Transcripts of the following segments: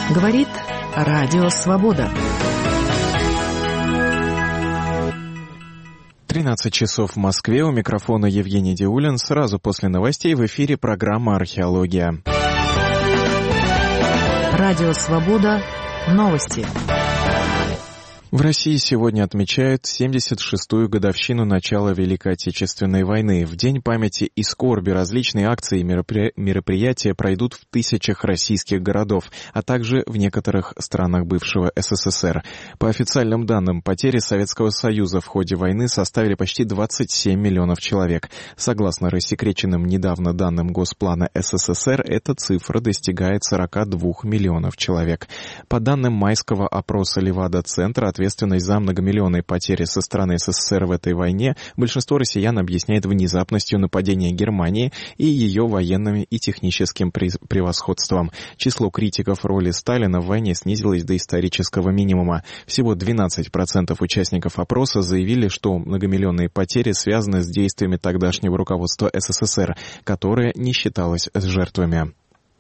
Говорит Радио Свобода. 13 часов в Москве. У микрофона Евгений Диулин. Сразу после новостей в эфире программа «Археология». Радио Свобода. Новости. В России сегодня отмечают 76-ю годовщину начала Великой Отечественной войны. В День памяти и скорби различные акции и мероприятия пройдут в тысячах российских городов, а также в некоторых странах бывшего СССР. По официальным данным, потери Советского Союза в ходе войны составили почти 27 миллионов человек. Согласно рассекреченным недавно данным Госплана СССР, эта цифра достигает 42 миллионов человек. По данным майского опроса Левада-центра, ответственность за многомиллионные потери со стороны СССР в этой войне большинство россиян объясняет внезапностью нападения Германии и ее военным и техническим превосходством. Число критиков роли Сталина в войне снизилось до исторического минимума. Всего 12% участников опроса заявили, что многомиллионные потери связаны с действиями тогдашнего руководства СССР, которое не считалось с жертвами.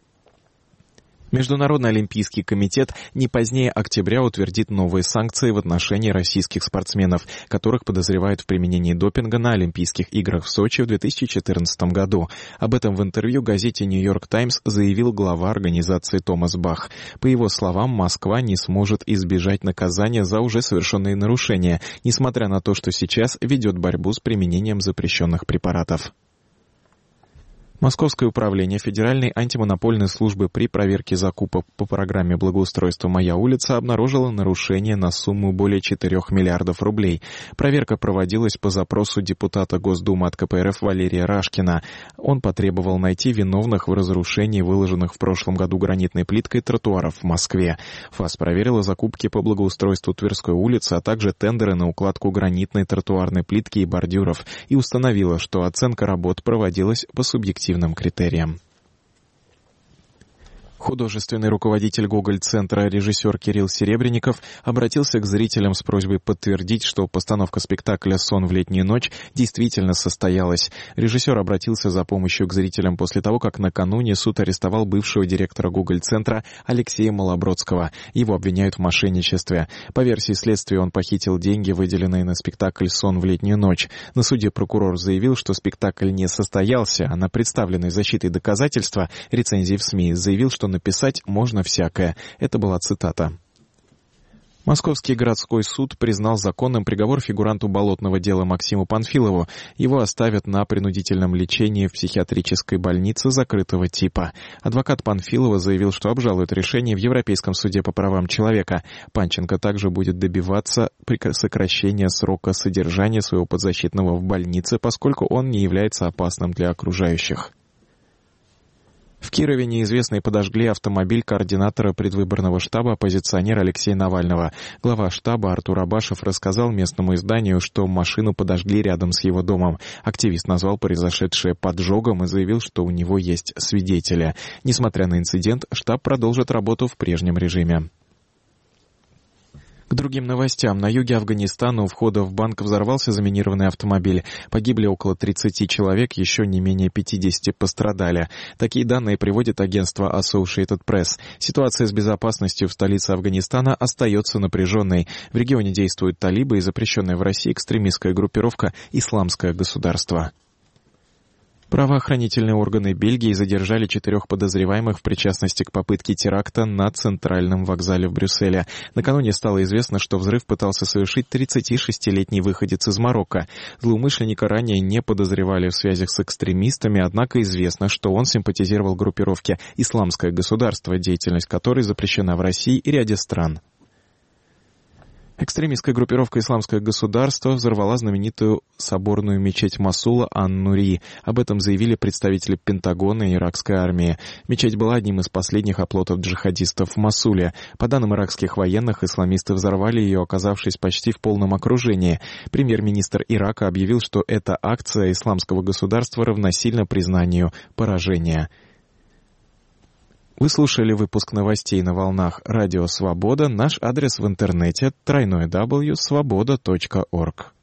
Международный олимпийский комитет не позднее октября утвердит новые санкции в отношении российских спортсменов, которых подозревают в применении допинга на Олимпийских играх в Сочи в 2014 году. Об этом в интервью газете «Нью-Йорк Таймс» заявил глава организации Томас Бах. По его словам, Москва не сможет избежать наказания за уже совершенные нарушения, несмотря на то, что сейчас ведет борьбу с применением запрещенных препаратов. Московское управление Федеральной антимонопольной службы при проверке закупок по программе благоустройства «Моя улица» обнаружило нарушение на сумму более 4 миллиардов рублей. Проверка проводилась по запросу депутата Госдумы от КПРФ Валерия Рашкина. Он потребовал найти виновных в разрушении выложенных в прошлом году гранитной плиткой тротуаров в Москве. ФАС проверила закупки по благоустройству Тверской улицы, а также тендеры на укладку гранитной тротуарной плитки и бордюров и установила, что оценка работ проводилась по субъективным критериям. Художественный руководитель Гоголь-центра, режиссер Кирилл Серебренников, обратился к зрителям с просьбой подтвердить, что постановка спектакля «Сон в летнюю ночь» действительно состоялась. Режиссер обратился за помощью к зрителям после того, как накануне суд арестовал бывшего директора Гоголь-центра Алексея Малобродского. Его обвиняют в мошенничестве. По версии следствия, он похитил деньги, выделенные на спектакль «Сон в летнюю ночь». На суде прокурор заявил, что спектакль не состоялся, а на представленной защитой доказательства рецензии в СМИ заявил, что написать можно всякое. Это была цитата. Московский городской суд признал законным приговор фигуранту болотного дела Максиму Панфилову. Его оставят на принудительном лечении в психиатрической больнице закрытого типа. Адвокат Панфилова заявил, что обжалует решение в Европейском суде по правам человека. Панченко также будет добиваться сокращения срока содержания своего подзащитного в больнице, поскольку он не является опасным для окружающих. В Кирове неизвестные подожгли автомобиль координатора предвыборного штаба оппозиционера Алексея Навального. Глава штаба Артур Абашев рассказал местному изданию, что машину подожгли рядом с его домом. Активист назвал произошедшее поджогом и заявил, что у него есть свидетели. Несмотря на инцидент, штаб продолжит работу в прежнем режиме. К другим новостям. На юге Афганистана у входа в банк взорвался заминированный автомобиль. Погибли около 30 человек, еще не менее 50 пострадали. Такие данные приводит агентство Associated Press. Ситуация с безопасностью в столице Афганистана остается напряженной. В регионе действуют талибы и запрещенная в России экстремистская группировка «Исламское государство». Правоохранительные органы Бельгии задержали 4 подозреваемых в причастности к попытке теракта на центральном вокзале в Брюсселе. Накануне стало известно, что взрыв пытался совершить 36-летний выходец из Марокко. Злоумышленника ранее не подозревали в связях с экстремистами, однако известно, что он симпатизировал группировке «Исламское государство», деятельность которой запрещена в России и ряде стран. Экстремистская группировка «Исламское государство» взорвала знаменитую соборную мечеть Мосула Ан-Нури. Об этом заявили представители Пентагона и иракской армии. Мечеть была одним из последних оплотов джихадистов в Мосуле. По данным иракских военных, исламисты взорвали ее, оказавшись почти в полном окружении. Премьер-министр Ирака объявил, что эта акция «Исламского государства» равносильна признанию поражения. Вы слушали выпуск новостей на волнах Радио Свобода. Наш адрес в интернете — www.svoboda.org.